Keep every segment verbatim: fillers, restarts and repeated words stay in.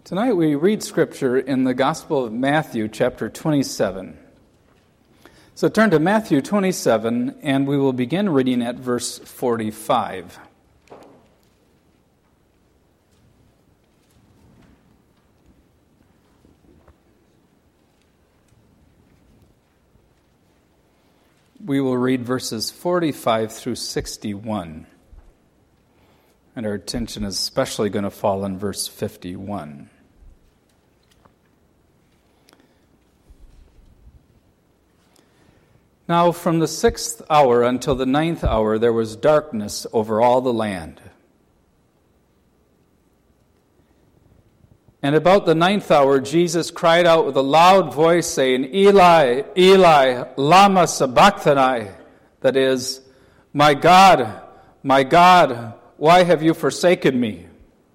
Tonight we read Scripture in the Gospel of Matthew, chapter twenty-seven. So turn to Matthew twenty-seven, and we will begin reading at verse forty-five. We will read verses forty-five through sixty-one. And our attention is especially going to fall on verse fifty-one. Now from the sixth hour until the ninth hour there was darkness over all the land. And about the ninth hour Jesus cried out with a loud voice, saying, Eli, Eli, lama sabachthani, that is, My God, my God, why have you forsaken me?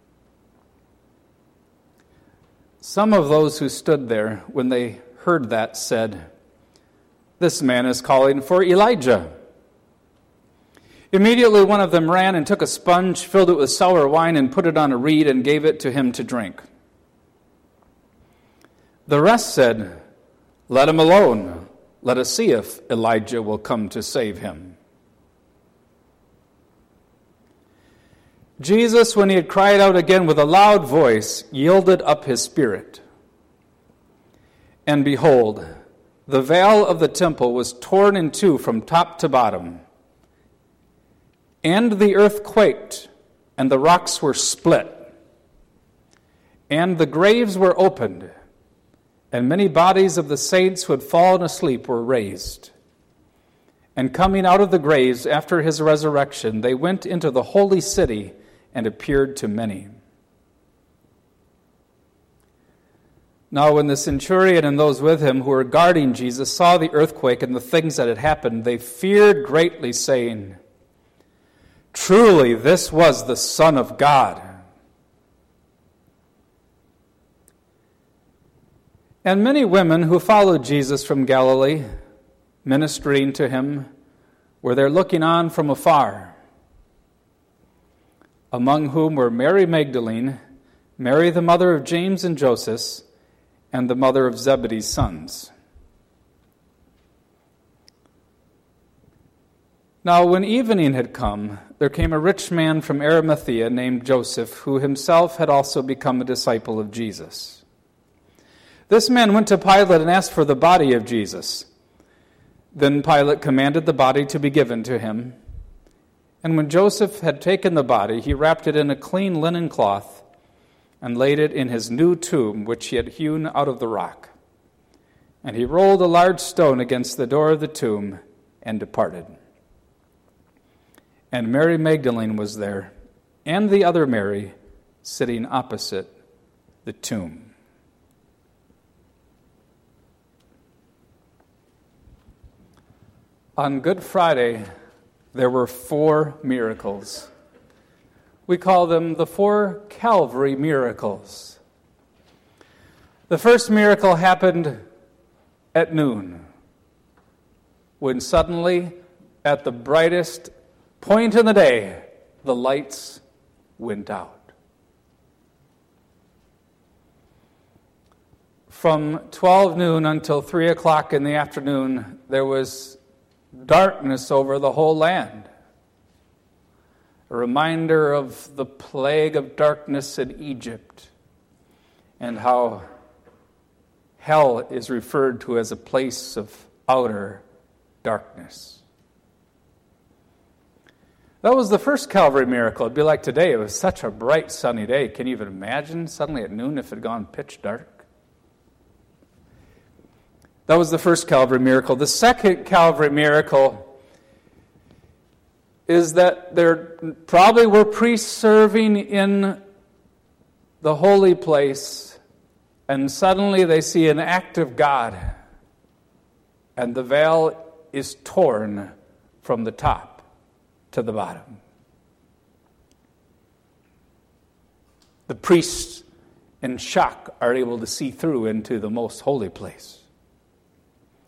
Some of those who stood there when they heard that said, This man is calling for Elijah. Immediately one of them ran and took a sponge, filled it with sour wine, and put it on a reed and gave it to him to drink. The rest said, Let him alone. Let us see if Elijah will come to save him. Jesus, when he had cried out again with a loud voice, yielded up his spirit. And behold, the veil of the temple was torn in two from top to bottom. And the earth quaked, and the rocks were split. And the graves were opened, and many bodies of the saints who had fallen asleep were raised. And coming out of the graves after his resurrection, they went into the holy city and appeared to many. Now when the centurion and those with him who were guarding Jesus saw the earthquake and the things that had happened, they feared greatly, saying, Truly this was the Son of God. And many women who followed Jesus from Galilee, ministering to him, were there looking on from afar, among whom were Mary Magdalene, Mary the mother of James and Joseph, and the mother of Zebedee's sons. Now when evening had come, there came a rich man from Arimathea named Joseph, who himself had also become a disciple of Jesus. This man went to Pilate and asked for the body of Jesus. Then Pilate commanded the body to be given to him. And when Joseph had taken the body, he wrapped it in a clean linen cloth and laid it in his new tomb, which he had hewn out of the rock. And he rolled a large stone against the door of the tomb and departed. And Mary Magdalene was there, and the other Mary, sitting opposite the tomb. On Good Friday, there were four miracles. We call them the four Calvary miracles. The first miracle happened at noon, when suddenly, at the brightest point in the day, the lights went out. From twelve noon until three o'clock in the afternoon, there was darkness over the whole land. A reminder of the plague of darkness in Egypt and how hell is referred to as a place of outer darkness. That was the first Calvary miracle. It'd be like today. It was such a bright, sunny day. Can you even imagine suddenly at noon if it had gone pitch dark? That was the first Calvary miracle. The second Calvary miracle is that there probably were priests serving in the holy place, and suddenly they see an act of God, and the veil is torn from the top to the bottom. The priests, in shock, are able to see through into the most holy place.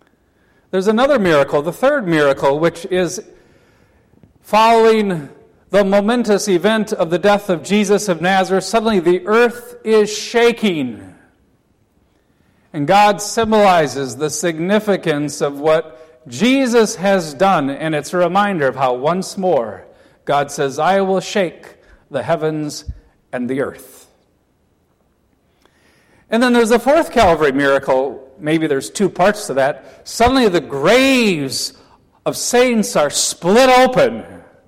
There's another miracle, the third miracle, which is following the momentous event of the death of Jesus of Nazareth, suddenly the earth is shaking. And God symbolizes the significance of what Jesus has done, and it's a reminder of how once more God says, I will shake the heavens and the earth. And then there's a fourth Calvary miracle. Maybe there's two parts to that. Suddenly the graves of saints are split open.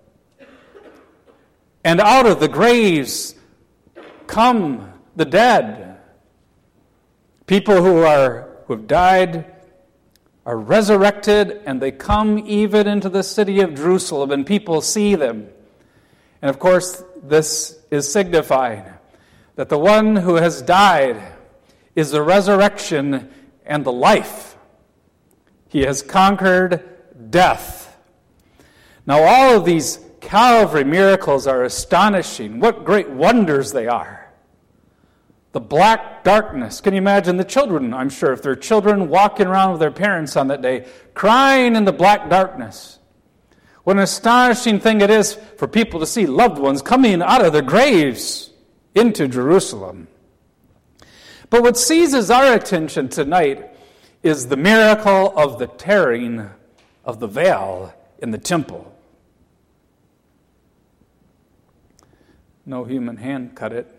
And out of the graves come the dead. People who are who have died are resurrected, and they come even into the city of Jerusalem, and people see them. And of course, this is signifying that the one who has died is the resurrection and the life. He has conquered death. Now, all of these Calvary miracles are astonishing. What great wonders they are. The black darkness. Can you imagine the children, I'm sure, if they're children walking around with their parents on that day, crying in the black darkness. What an astonishing thing it is for people to see loved ones coming out of their graves into Jerusalem. But what seizes our attention tonight is the miracle of the tearing of the veil in the temple. No human hand cut it.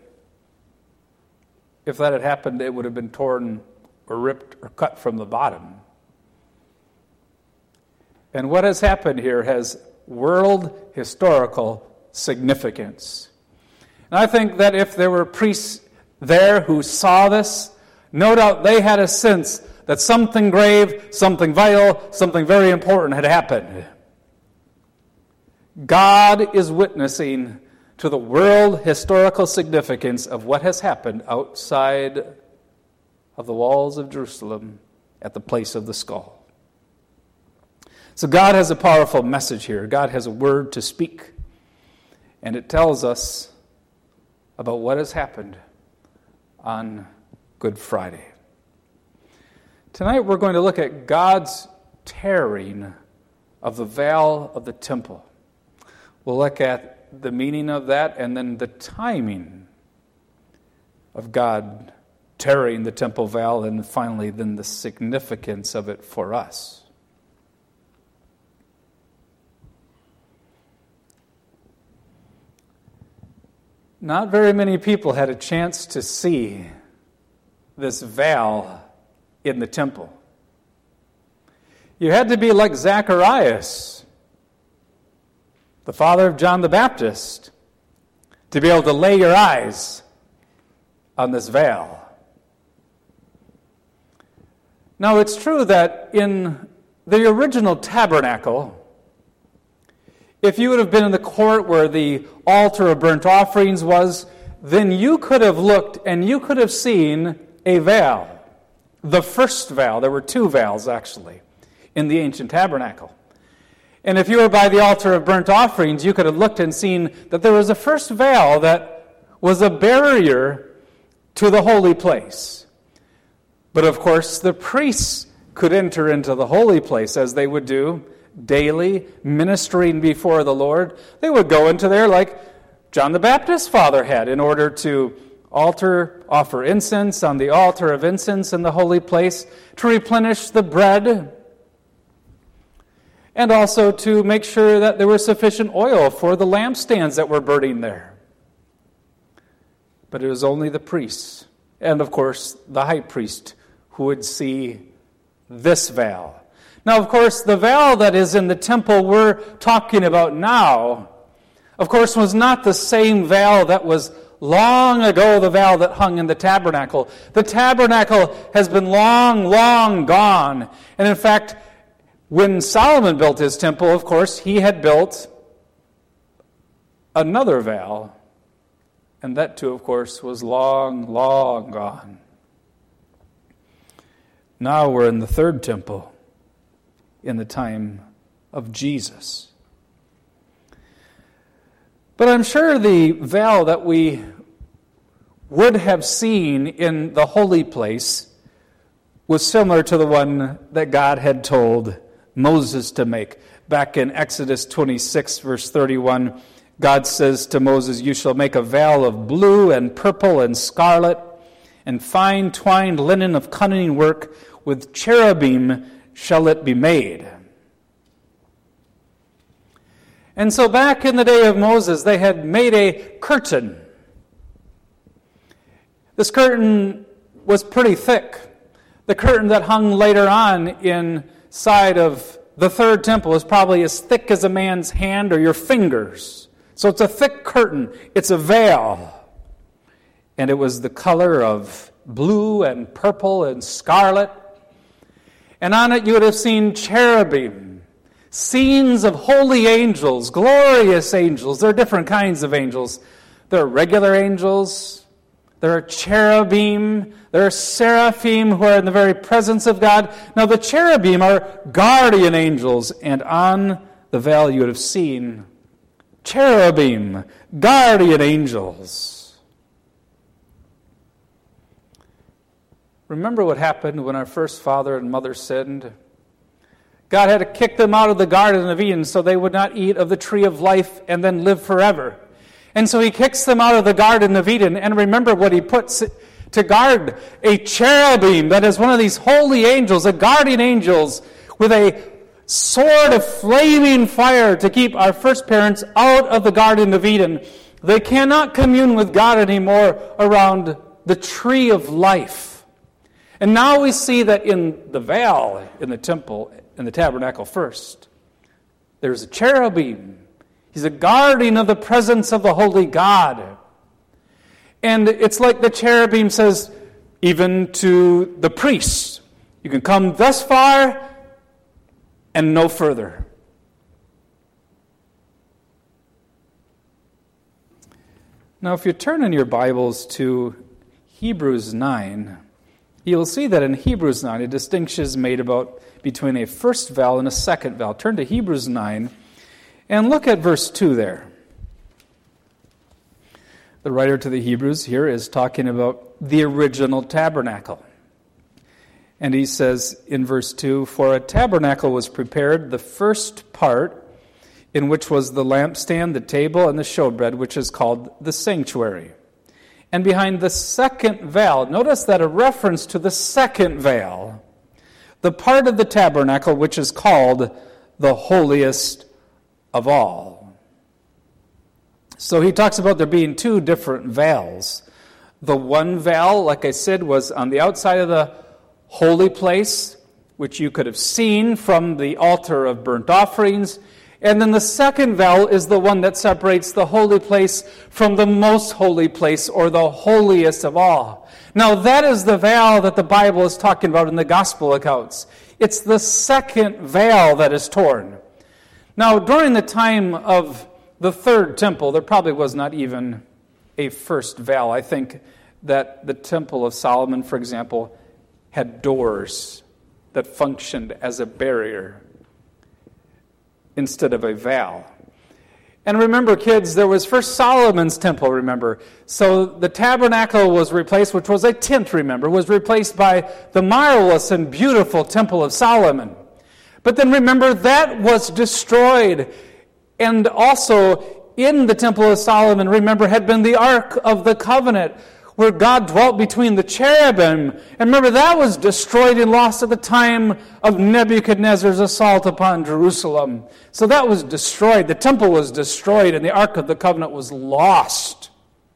If that had happened, it would have been torn or ripped or cut from the bottom. And what has happened here has world historical significance. And I think that if there were priests there who saw this, no doubt they had a sense that something grave, something vital, something very important had happened. God is witnessing to the world historical significance of what has happened outside of the walls of Jerusalem at the place of the skull. So God has a powerful message here. God has a word to speak. And it tells us about what has happened on Good Friday. Tonight we're going to look at God's tearing of the veil of the temple. We'll look at the meaning of that, and then the timing of God tearing the temple veil, and finally then the significance of it for us. Not very many people had a chance to see this veil in the temple. You had to be like Zacharias, the father of John the Baptist, to be able to lay your eyes on this veil. Now, it's true that in the original tabernacle, if you would have been in the court where the altar of burnt offerings was, then you could have looked and you could have seen a veil. The first veil. There were two veils, actually, in the ancient tabernacle. And if you were by the altar of burnt offerings, you could have looked and seen that there was a first veil that was a barrier to the holy place. But of course, the priests could enter into the holy place as they would do daily, ministering before the Lord. They would go into there like John the Baptist's father had in order to altar, offer incense on the altar of incense in the holy place, to replenish the bread, and also to make sure that there was sufficient oil for the lampstands that were burning there. But it was only the priests, and of course the high priest, who would see this veil. Now, of course, the veil that is in the temple we're talking about now, of course, was not the same veil that was long ago the veil that hung in the tabernacle. The tabernacle has been long, long gone. And in fact, when Solomon built his temple, of course, he had built another veil. And that too, of course, was long, long gone. Now we're in the third temple in the time of Jesus. But I'm sure the veil that we would have seen in the holy place was similar to the one that God had told Moses to make. Back in Exodus twenty-six, verse thirty-one, God says to Moses, "You shall make a veil of blue and purple and scarlet, and fine twined linen of cunning work, with cherubim shall it be made." And so back in the day of Moses, they had made a curtain. This curtain was pretty thick. The curtain that hung later on inside of the third temple is probably as thick as a man's hand or your fingers. So it's a thick curtain. It's a veil. And it was the color of blue and purple and scarlet. And on it you would have seen cherubim, scenes of holy angels, glorious angels. There are different kinds of angels. There are regular angels. There are cherubim. There are seraphim who are in the very presence of God. Now the cherubim are guardian angels. And on the veil you would have seen cherubim, guardian angels. Remember what happened when our first father and mother sinned? God had to kick them out of the Garden of Eden so they would not eat of the tree of life and then live forever. And so he kicks them out of the Garden of Eden. And remember what he puts to guard: a cherubim, that is one of these holy angels, a guardian angels with a sword of flaming fire to keep our first parents out of the Garden of Eden. They cannot commune with God anymore around the tree of life. And now we see that in the veil, in the temple, in the tabernacle first, there's a cherubim. He's a guardian of the presence of the holy God. And it's like the cherubim says, even to the priests, you can come thus far and no further. Now, if you turn in your Bibles to Hebrews nine, you'll see that in Hebrews nine, a distinction is made about between a first veil and a second veil. Turn to Hebrews nine and look at verse two there. The writer to the Hebrews here is talking about the original tabernacle. And he says in verse two, "For a tabernacle was prepared, the first part, in which was the lampstand, the table, and the showbread, which is called the sanctuary. And behind the second veil," notice that a reference to the second veil, "the part of the tabernacle which is called the holiest of all." So he talks about there being two different veils. The one veil, like I said, was on the outside of the holy place, which you could have seen from the altar of burnt offerings. And then the second veil is the one that separates the holy place from the most holy place, or the holiest of all. Now that is the veil that the Bible is talking about in the gospel accounts. It's the second veil that is torn. Now during the time of the third temple, there probably was not even a first veil. I think that the Temple of Solomon, for example, had doors that functioned as a barrier instead of a veil. And remember, kids, there was first Solomon's temple, remember. So the tabernacle was replaced, which was a tent, remember, was replaced by the marvelous and beautiful Temple of Solomon. But then remember, that was destroyed. And also in the Temple of Solomon, remember, had been the Ark of the Covenant, where God dwelt between the cherubim. And remember, that was destroyed and lost at the time of Nebuchadnezzar's assault upon Jerusalem. So that was destroyed. The temple was destroyed, and the Ark of the Covenant was lost.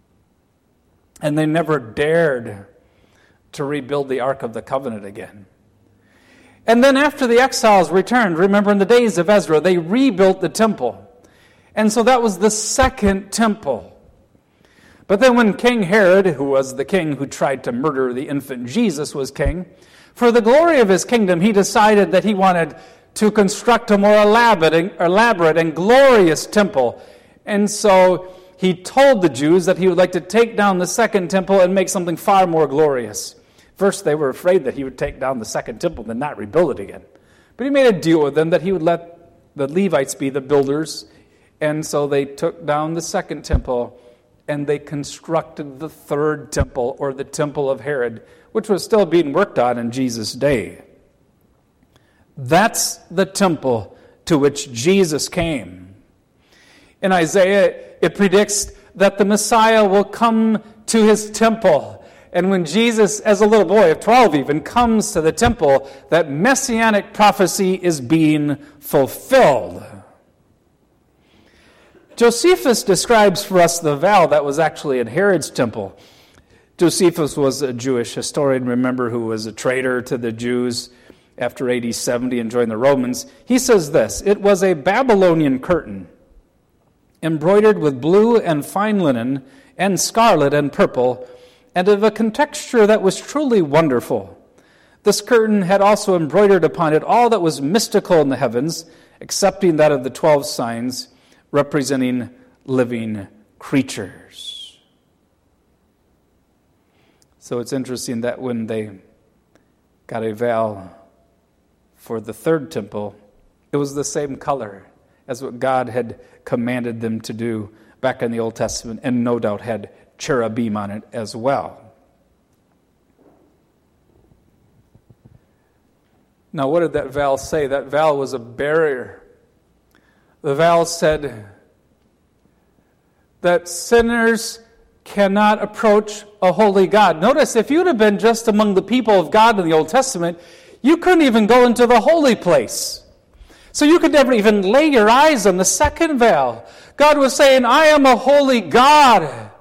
And they never dared to rebuild the Ark of the Covenant again. And then after the exiles returned, remember in the days of Ezra, they rebuilt the temple. And so that was the second temple. But then when King Herod, who was the king who tried to murder the infant Jesus, was king, for the glory of his kingdom, he decided that he wanted to construct a more elaborate, elaborate and glorious temple. And so he told the Jews that he would like to take down the second temple and make something far more glorious. First, they were afraid that he would take down the second temple and not rebuild it again. But he made a deal with them that he would let the Levites be the builders. And so they took down the second temple, and they constructed the third temple, or the temple of Herod, which was still being worked on in Jesus' day. That's the temple to which Jesus came. In Isaiah, it predicts that the Messiah will come to his temple. And when Jesus, as a little boy of twelve even, comes to the temple, that messianic prophecy is being fulfilled. Josephus describes for us the veil that was actually in Herod's temple. Josephus was a Jewish historian, remember, who was a traitor to the Jews after A D seventy and joined the Romans. He says this: "It was a Babylonian curtain, embroidered with blue and fine linen, and scarlet and purple, and of a contexture that was truly wonderful. This curtain had also embroidered upon it all that was mystical in the heavens, excepting that of the twelve signs, representing living creatures." So it's interesting that when they got a veil for the third temple, it was the same color as what God had commanded them to do back in the Old Testament, and no doubt had cherubim on it as well. Now, what did that veil say? That veil was a barrier. The veil said that sinners cannot approach a holy God. Notice, if you'd have been just among the people of God in the Old Testament, you couldn't even go into the holy place. So you could never even lay your eyes on the second veil. God was saying, I am a holy God,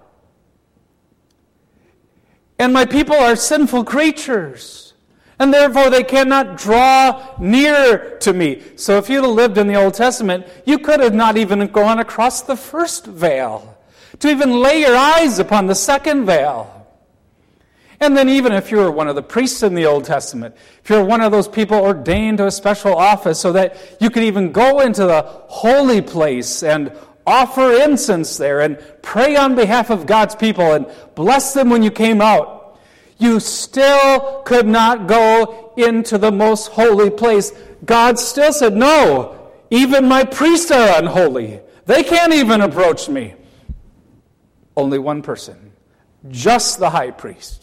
and my people are sinful creatures, and therefore they cannot draw near to me. So if you'd have lived in the Old Testament, you could have not even gone across the first veil to even lay your eyes upon the second veil. And then even if you were one of the priests in the Old Testament, if you're one of those people ordained to a special office so that you could even go into the holy place and offer incense there and pray on behalf of God's people and bless them when you came out, you still could not go into the most holy place. God still said, no, even my priests are unholy. They can't even approach me. Only one person, just the high priest.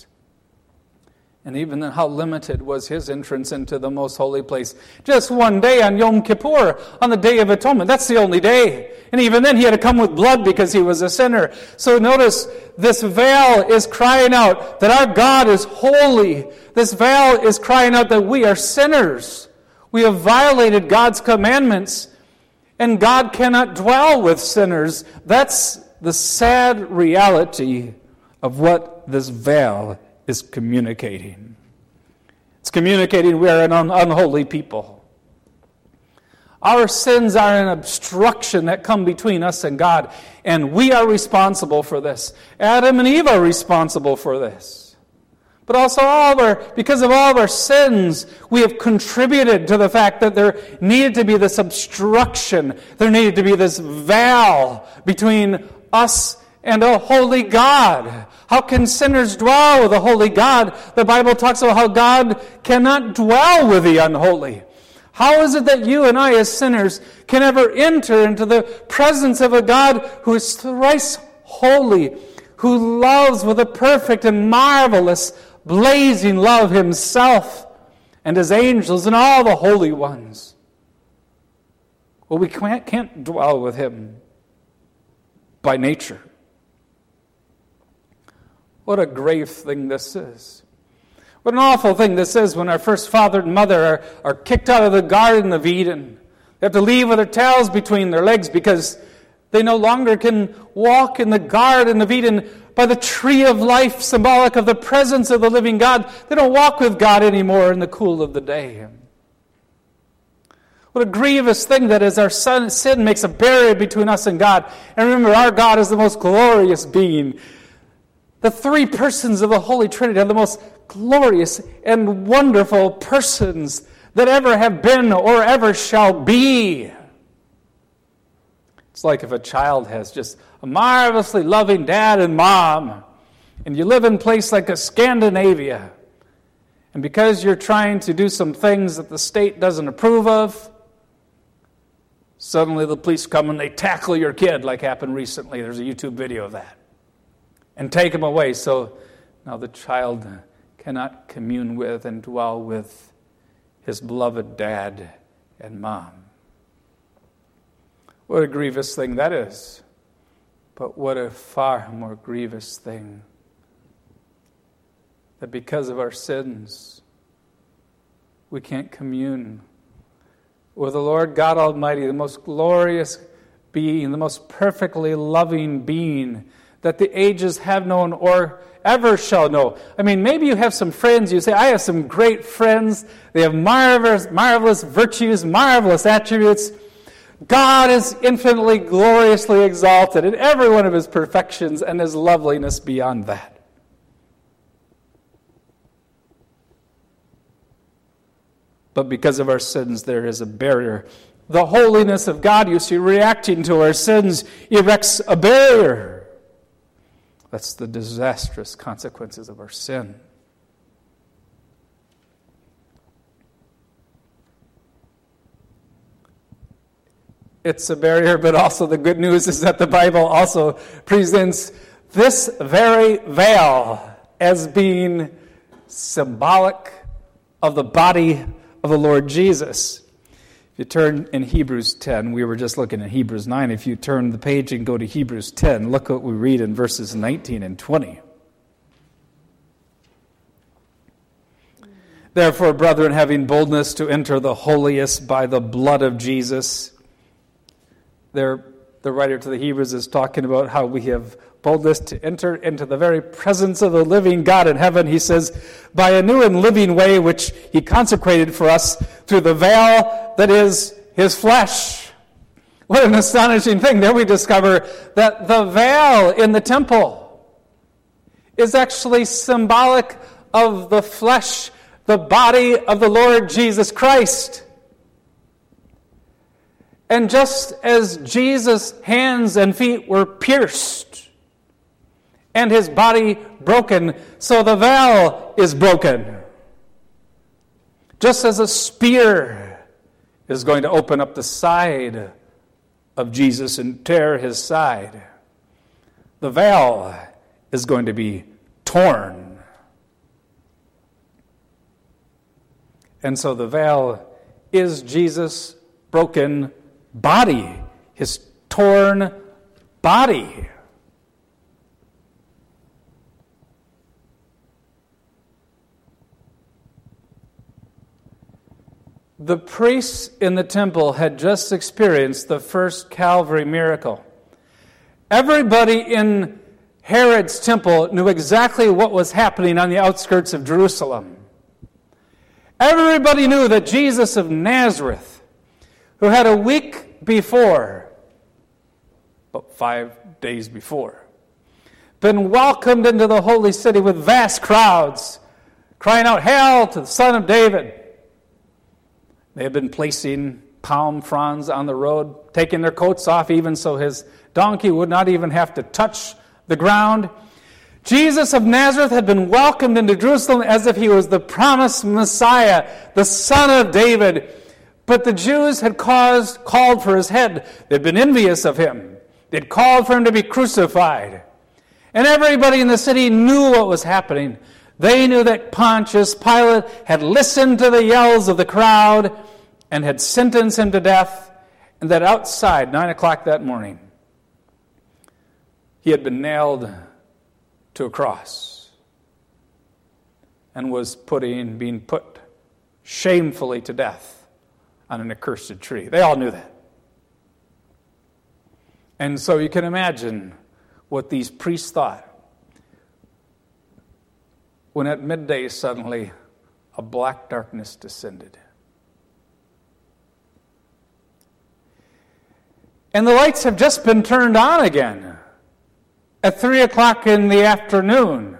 And even then, how limited was his entrance into the most holy place. Just one day on Yom Kippur, on the Day of Atonement. That's the only day. And even then, he had to come with blood because he was a sinner. So notice, this veil is crying out that our God is holy. This veil is crying out that we are sinners. We have violated God's commandments, and God cannot dwell with sinners. That's the sad reality of what this veil is communicating. It's communicating we are an un- unholy people. Our sins are an obstruction that come between us and God, and we are responsible for this. Adam and Eve are responsible for this. But also, all of our, because of all of our sins, we have contributed to the fact that there needed to be this obstruction. There needed to be this veil between us and a holy God. How can sinners dwell with a holy God? The Bible talks about how God cannot dwell with the unholy. How is it that you and I as sinners can ever enter into the presence of a God who is thrice holy, who loves with a perfect and marvelous, blazing love himself and his angels and all the holy ones? Well, we can't, can't dwell with him by nature. What a grave thing this is. What an awful thing this is when our first father and mother are, are kicked out of the Garden of Eden. They have to leave with their tails between their legs because they no longer can walk in the Garden of Eden by the tree of life, symbolic of the presence of the living God. They don't walk with God anymore in the cool of the day. What a grievous thing that is. Our sin makes a barrier between us and God. And remember, our God is the most glorious being. The three persons of the Holy Trinity are the most glorious and wonderful persons that ever have been or ever shall be. It's like if a child has just a marvelously loving dad and mom, and you live in a place like a Scandinavia, and because you're trying to do some things that the state doesn't approve of, suddenly the police come and they tackle your kid, like happened recently. There's a YouTube video of that. And take him away. So now the child cannot commune with and dwell with his beloved dad and mom. What a grievous thing that is. But what a far more grievous thing that because of our sins, we can't commune with the Lord God Almighty, the most glorious being, the most perfectly loving being that the ages have known or ever shall know. I mean, maybe you have some friends, you say, I have some great friends, they have marvelous, marvelous virtues, marvelous attributes. God is infinitely, gloriously exalted in every one of his perfections and his loveliness beyond that. But because of our sins, there is a barrier. The holiness of God, you see, reacting to our sins, erects a barrier. That's the disastrous consequences of our sin. It's a barrier, but also the good news is that the Bible also presents this very veil as being symbolic of the body of the Lord Jesus. If you turn in Hebrews ten, we were just looking at Hebrews nine. If you turn the page and go to Hebrews ten, look what we read in verses nineteen and twenty. Therefore, brethren, having boldness to enter the holiest by the blood of Jesus. There, the writer to the Hebrews is talking about how we have boldness to enter into the very presence of the living God in heaven. He says, by a new and living way which he consecrated for us through the veil that is his flesh. What an astonishing thing. There we discover that the veil in the temple is actually symbolic of the flesh, the body of the Lord Jesus Christ. And just as Jesus' hands and feet were pierced and his body broken, so the veil is broken. Just as a spear is going to open up the side of Jesus and tear his side, the veil is going to be torn. And so the veil is Jesus' broken body, his torn body. The priests in the temple had just experienced the first Calvary miracle. Everybody in Herod's temple knew exactly what was happening on the outskirts of Jerusalem. Everybody knew that Jesus of Nazareth, who had a week before, about five days before, been welcomed into the holy city with vast crowds, crying out, "Hail to the Son of David." They had been placing palm fronds on the road, taking their coats off even so his donkey would not even have to touch the ground. Jesus of Nazareth had been welcomed into Jerusalem as if he was the promised Messiah, the Son of David. But the Jews had caused, called for his head. They'd been envious of him. They'd called for him to be crucified. And everybody in the city knew what was happening. They knew that Pontius Pilate had listened to the yells of the crowd and had sentenced him to death, and that outside, nine o'clock that morning, he had been nailed to a cross and was putting, being put shamefully to death on an accursed tree. They all knew that. And so you can imagine what these priests thought when at midday suddenly a black darkness descended. And the lights have just been turned on again at three o'clock in the afternoon.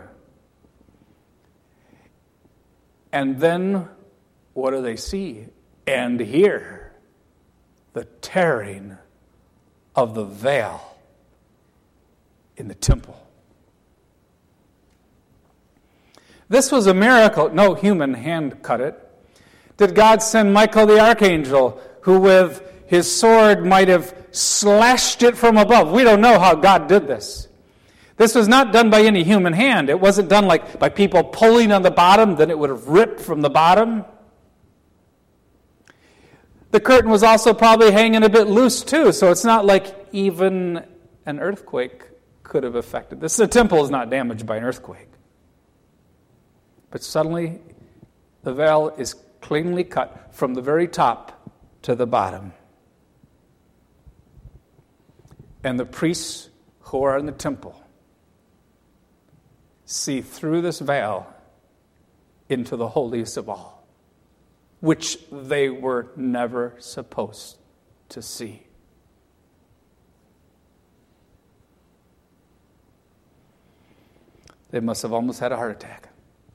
And then what do they see and hear? The tearing of the veil in the temple. This was a miracle. No human hand cut it. Did God send Michael the archangel, who with his sword might have slashed it from above? We don't know how God did this. This was not done by any human hand. It wasn't done like by people pulling on the bottom, then it would have ripped from the bottom. The curtain was also probably hanging a bit loose too, so it's not like even an earthquake could have affected this. The temple is not damaged by an earthquake. But suddenly, the veil is cleanly cut from the very top to the bottom. And the priests who are in the temple see through this veil into the holiest of all, which they were never supposed to see. They must have almost had a heart attack.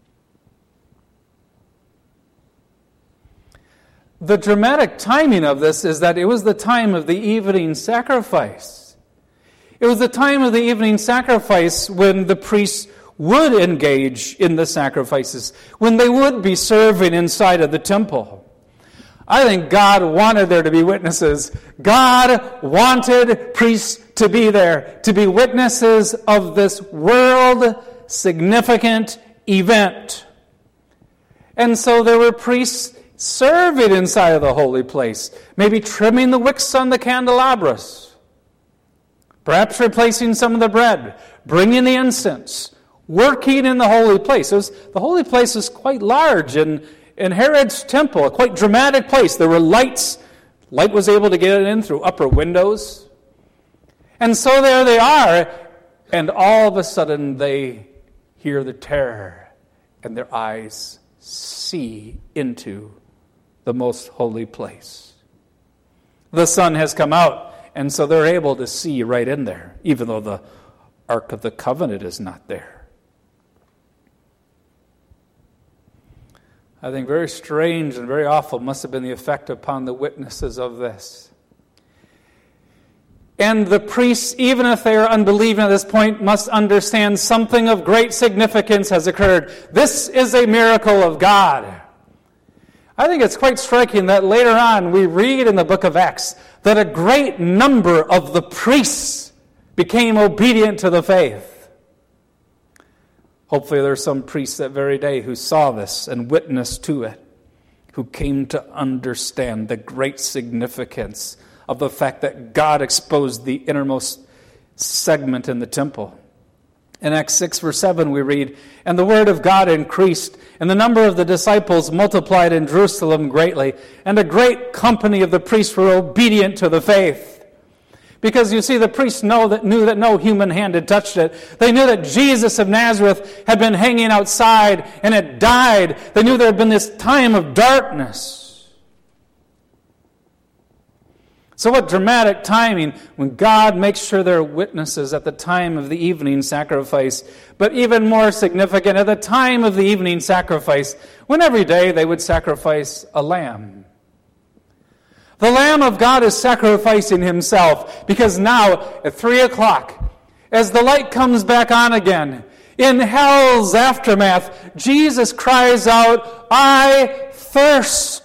The dramatic timing of this is that it was the time of the evening sacrifice. It was the time of the evening sacrifice when the priests would engage in the sacrifices, when they would be serving inside of the temple. I think God wanted there to be witnesses. God wanted priests to be there, to be witnesses of this world-significant event. And so there were priests serving inside of the holy place, maybe trimming the wicks on the candelabras, perhaps replacing some of the bread, bringing the incense, working in the holy place. It was, the holy place was quite large in, in Herod's temple, a quite dramatic place. There were lights. Light was able to get in through upper windows. And so there they are, and all of a sudden they hear the terror, and their eyes see into the most holy place. The sun has come out, and so they're able to see right in there, even though the Ark of the Covenant is not there. I think very strange and very awful must have been the effect upon the witnesses of this. And the priests, even if they are unbelieving at this point, must understand something of great significance has occurred. This is a miracle of God. I think it's quite striking that later on we read in the book of Acts that a great number of the priests became obedient to the faith. Hopefully there's some priests that very day who saw this and witnessed to it, who came to understand the great significance of the fact that God exposed the innermost segment in the temple. In Acts six, verse seven, we read, "And the word of God increased, and the number of the disciples multiplied in Jerusalem greatly, and a great company of the priests were obedient to the faith." Because you see, the priests know that, knew that no human hand had touched it. They knew that Jesus of Nazareth had been hanging outside and had died. They knew there had been this time of darkness. So what dramatic timing when God makes sure there are witnesses at the time of the evening sacrifice. But even more significant, at the time of the evening sacrifice, when every day they would sacrifice a lamb. The Lamb of God is sacrificing himself because now at three o'clock, as the light comes back on again, in hell's aftermath, Jesus cries out, "I thirst."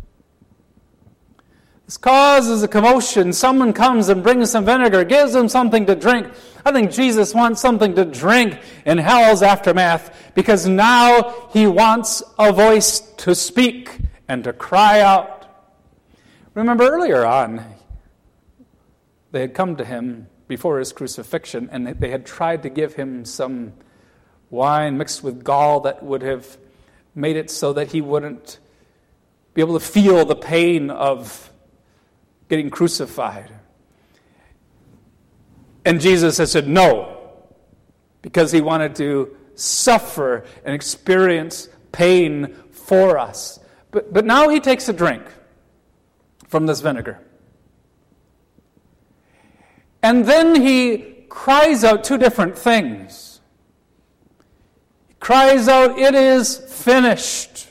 This causes a commotion. Someone comes and brings some vinegar, gives them something to drink. I think Jesus wants something to drink in hell's aftermath because now he wants a voice to speak and to cry out. Remember earlier on, they had come to him before his crucifixion and they had tried to give him some wine mixed with gall that would have made it so that he wouldn't be able to feel the pain of getting crucified. And Jesus had said no, because he wanted to suffer and experience pain for us. But, but now he takes a drink from this vinegar. And then he cries out two different things. He cries out, "It is finished."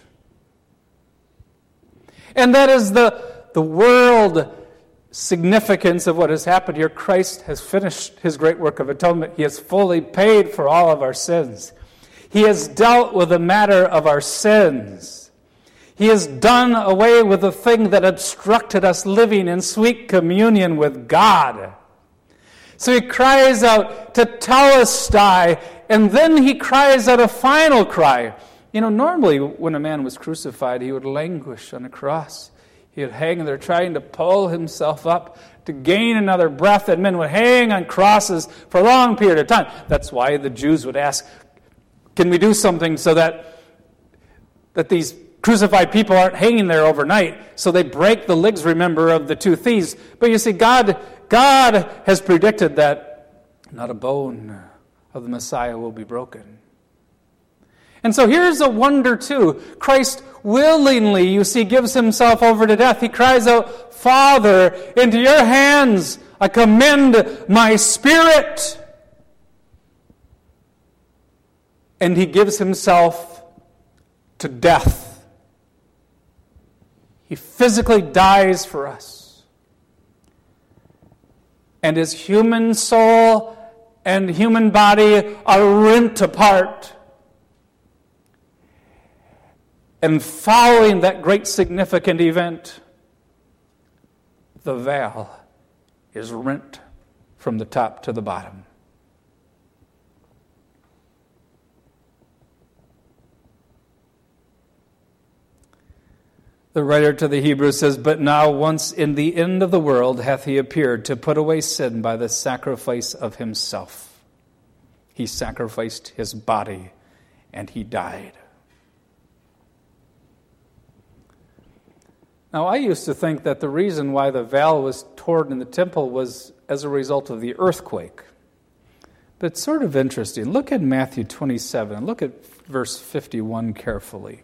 And that is the, the world significance of what has happened here. Christ has finished his great work of atonement. He has fully paid for all of our sins. He has dealt with the matter of our sins. He has done away with the thing that obstructed us living in sweet communion with God. So he cries out, "Tetelestai," and then he cries out a final cry. You know, normally when a man was crucified, he would languish on a cross. He would hang there trying to pull himself up to gain another breath, and men would hang on crosses for a long period of time. That's why the Jews would ask, can we do something so that, that these crucified people aren't hanging there overnight? So they break the legs, remember, of the two thieves. But you see, God, God has predicted that not a bone of the Messiah will be broken. And so here's a wonder too. Christ willingly, you see, gives himself over to death. He cries out, Father, into your hands I commend my spirit. And he gives himself to death. He physically dies for us. And his human soul and human body are rent apart. And following that great significant event, the veil is rent from the top to the bottom. The writer to the Hebrews says, But now once in the end of the world hath he appeared to put away sin by the sacrifice of himself. He sacrificed his body, and he died. Now, I used to think that the reason why the veil was torn in the temple was as a result of the earthquake. But it's sort of interesting. Look at Matthew twenty-seven. Look at verse fifty-one carefully.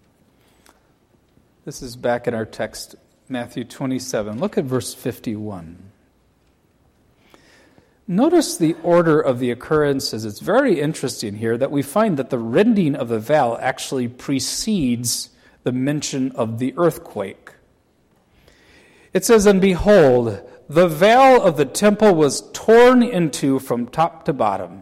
This is back in our text, Matthew twenty-seven. Look at verse fifty-one. Notice the order of the occurrences. It's very interesting here that we find that the rending of the veil actually precedes the mention of the earthquake. It says, And behold, the veil of the temple was torn in two from top to bottom,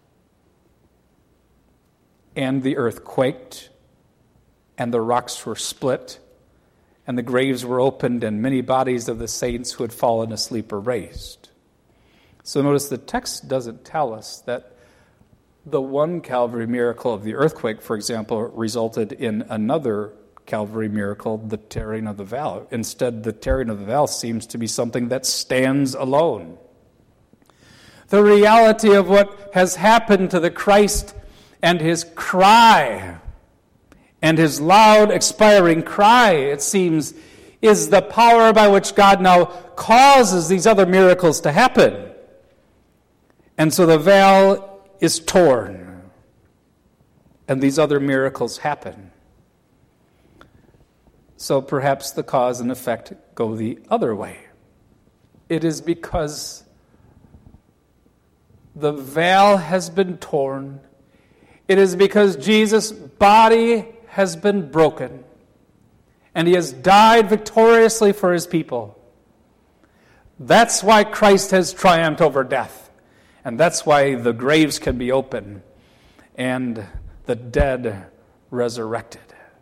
and the earth quaked, and the rocks were split, and the graves were opened, and many bodies of the saints who had fallen asleep were raised. So notice the text doesn't tell us that the one Calvary miracle of the earthquake, for example, resulted in another Calvary miracle, the tearing of the veil. Instead, the tearing of the veil seems to be something that stands alone. The reality of what has happened to the Christ and his cry, and his loud expiring cry, it seems, is the power by which God now causes these other miracles to happen. And so the veil is torn, and these other miracles happen. So perhaps the cause and effect go the other way. It is because the veil has been torn. It is because Jesus' body has been broken, and he has died victoriously for his people. That's why Christ has triumphed over death, and that's why the graves can be opened and the dead resurrected.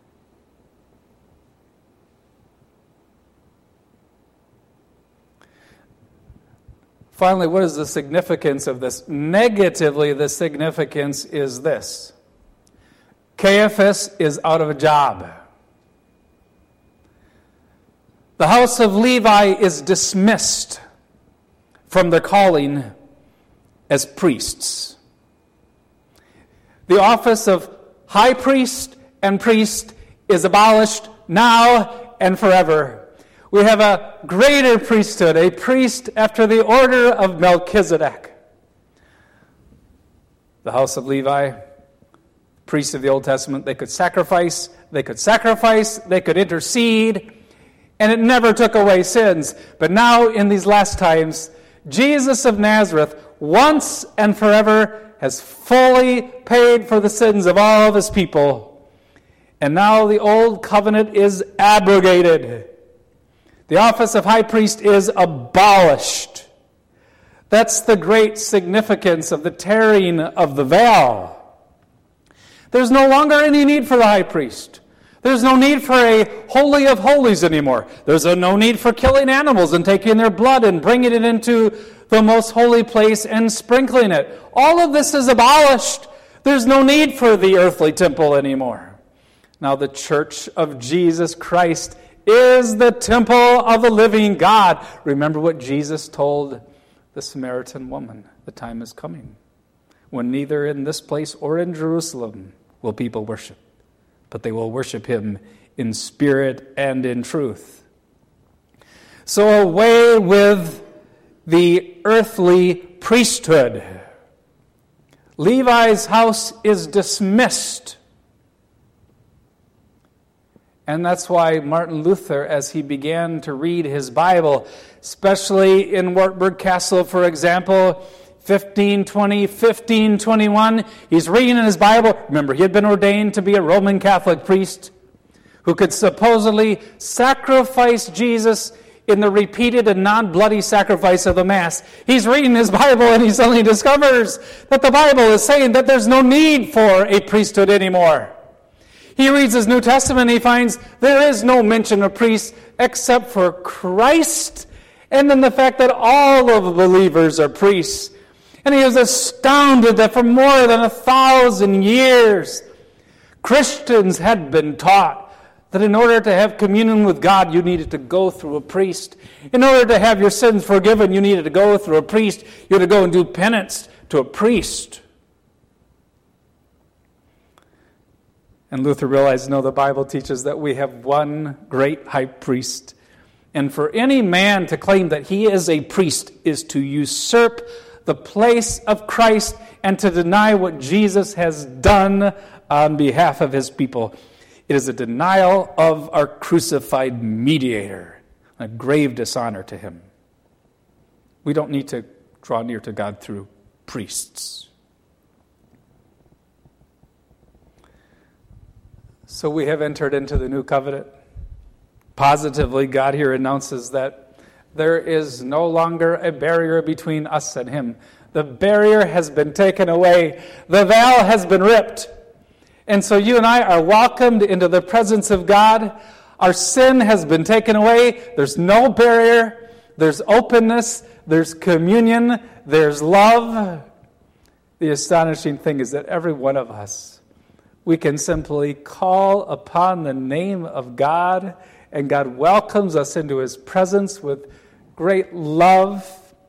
Finally, what is the significance of this? Negatively, the significance is this. Caiaphas is out of a job. The house of Levi is dismissed from their calling as priests. The office of high priest and priest is abolished now and forever. We have a greater priesthood, a priest after the order of Melchizedek. The house of Levi, priests of the Old Testament, they could sacrifice, they could sacrifice, they could intercede, and it never took away sins. But now, in these last times, Jesus of Nazareth, once and forever, has fully paid for the sins of all of his people. And now the old covenant is abrogated. The office of high priest is abolished. That's the great significance of the tearing of the veil. There's no longer any need for the high priest. There's no need for a holy of holies anymore. There's a no need for killing animals and taking their blood and bringing it into the most holy place and sprinkling it. All of this is abolished. There's no need for the earthly temple anymore. Now the church of Jesus Christ is the temple of the living God. Remember what Jesus told the Samaritan woman. The time is coming when neither in this place or in Jerusalem will people worship, but they will worship him in spirit and in truth. So away with the earthly priesthood. Levi's house is dismissed. And that's why Martin Luther, as he began to read his Bible, especially in Wartburg Castle, for example, fifteen twenty, fifteen twenty-one, he's reading in his Bible. Remember, he had been ordained to be a Roman Catholic priest who could supposedly sacrifice Jesus in the repeated and non-bloody sacrifice of the Mass. He's reading his Bible and he suddenly discovers that the Bible is saying that there's no need for a priesthood anymore. He reads his New Testament and he finds there is no mention of priests except for Christ, and then the fact that all of the believers are priests. And he is astounded that for more than a thousand years, Christians had been taught that in order to have communion with God, you needed to go through a priest. In order to have your sins forgiven, you needed to go through a priest. You had to go and do penance to a priest. And Luther realized, no, the Bible teaches that we have one great high priest. And for any man to claim that he is a priest is to usurp the place of Christ and to deny what Jesus has done on behalf of his people. It is a denial of our crucified mediator, a grave dishonor to him. We don't need to draw near to God through priests. So we have entered into the new covenant. Positively, God here announces that there is no longer a barrier between us and him. The barrier has been taken away. The veil has been ripped. And so you and I are welcomed into the presence of God. Our sin has been taken away. There's no barrier. There's openness. There's communion. There's love. The astonishing thing is that every one of us, we can simply call upon the name of God, and God welcomes us into his presence with great love.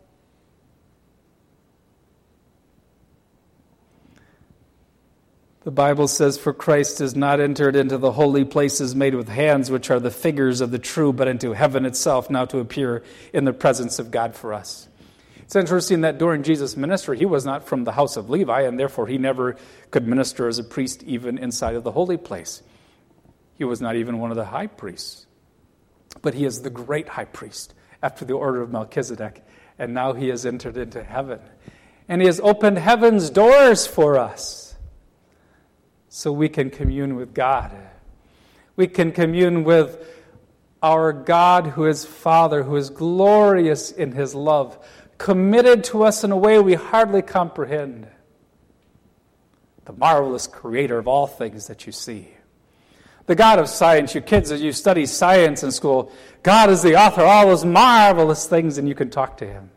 The Bible says, for Christ has not entered into the holy places made with hands, which are the figures of the true, but into heaven itself, now to appear in the presence of God for us. It's interesting that during Jesus' ministry, he was not from the house of Levi, and therefore he never could minister as a priest even inside of the holy place. He was not even one of the high priests. But he is the great high priest after the order of Melchizedek, and now he has entered into heaven. And he has opened heaven's doors for us so we can commune with God. We can commune with our God who is Father, who is glorious in his love, committed to us in a way we hardly comprehend. The marvelous creator of all things that you see. The God of science. You kids, as you study science in school, God is the author of all those marvelous things, and you can talk to him.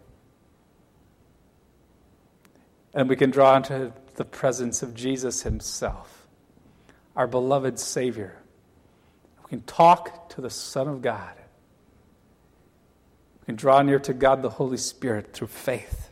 And we can draw into the presence of Jesus himself, our beloved Savior. We can talk to the Son of God. We can draw near to God the Holy Spirit through faith.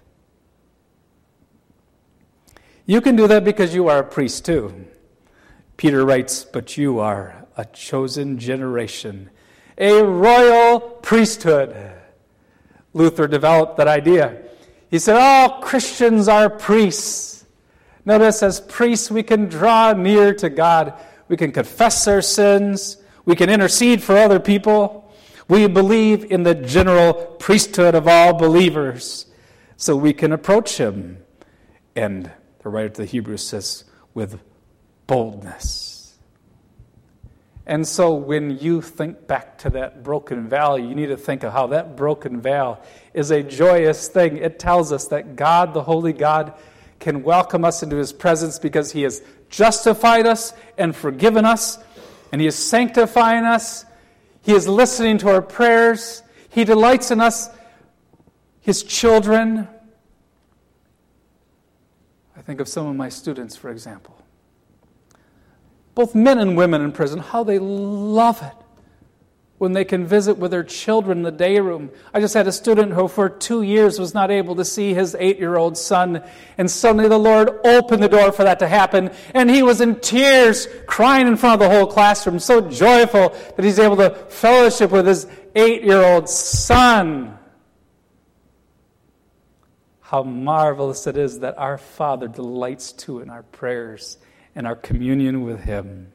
You can do that because you are a priest too. Peter writes, but you are a chosen generation, a royal priesthood. Luther developed that idea. He said, all Christians are priests. Notice, as priests, we can draw near to God. We can confess our sins. We can intercede for other people. We believe in the general priesthood of all believers. So we can approach him. And the writer to the Hebrews says, with boldness. And so when you think back to that broken veil, you need to think of how that broken veil is a joyous thing. It tells us that God, the Holy God, can welcome us into his presence because he has justified us and forgiven us, and he is sanctifying us. He is listening to our prayers. He delights in us, his children. I think of some of my students, for example. Both men and women in prison, how they love it when they can visit with their children in the day room. I just had a student who for two years was not able to see his eight-year-old son, and suddenly the Lord opened the door for that to happen, and he was in tears, crying in front of the whole classroom, so joyful that he's able to fellowship with his eight-year-old son. How marvelous it is that our Father delights too in our prayers and our communion with him.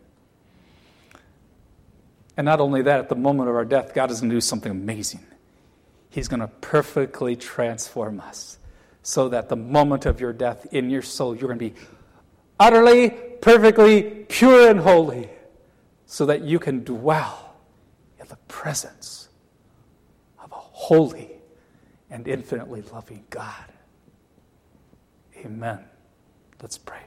And not only that, at the moment of our death, God is going to do something amazing. He's going to perfectly transform us so that the moment of your death in your soul, you're going to be utterly, perfectly pure and holy so that you can dwell in the presence of a holy and infinitely loving God. Amen. Let's pray.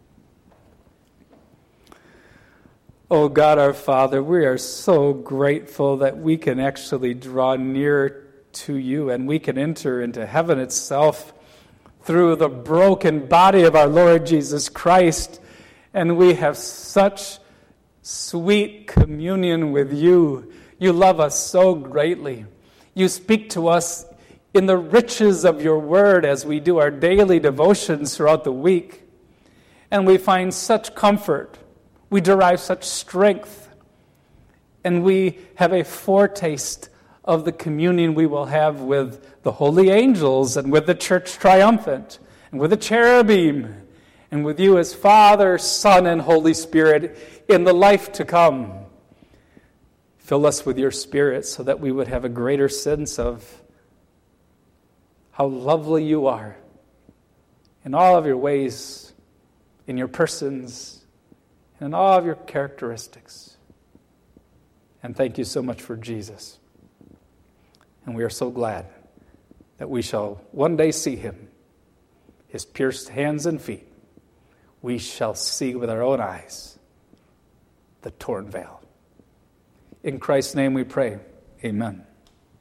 Oh God, our Father, we are so grateful that we can actually draw near to you and we can enter into heaven itself through the broken body of our Lord Jesus Christ. And we have such sweet communion with you. You love us so greatly. You speak to us in the riches of your word as we do our daily devotions throughout the week. And we find such comfort. We derive such strength, and we have a foretaste of the communion we will have with the holy angels and with the church triumphant and with the cherubim and with you as Father, Son, and Holy Spirit in the life to come. Fill us with your Spirit so that we would have a greater sense of how lovely you are in all of your ways, in your persons, and all of your characteristics. And thank you so much for Jesus. And we are so glad that we shall one day see him, his pierced hands and feet. We shall see with our own eyes the torn veil. In Christ's name we pray. Amen.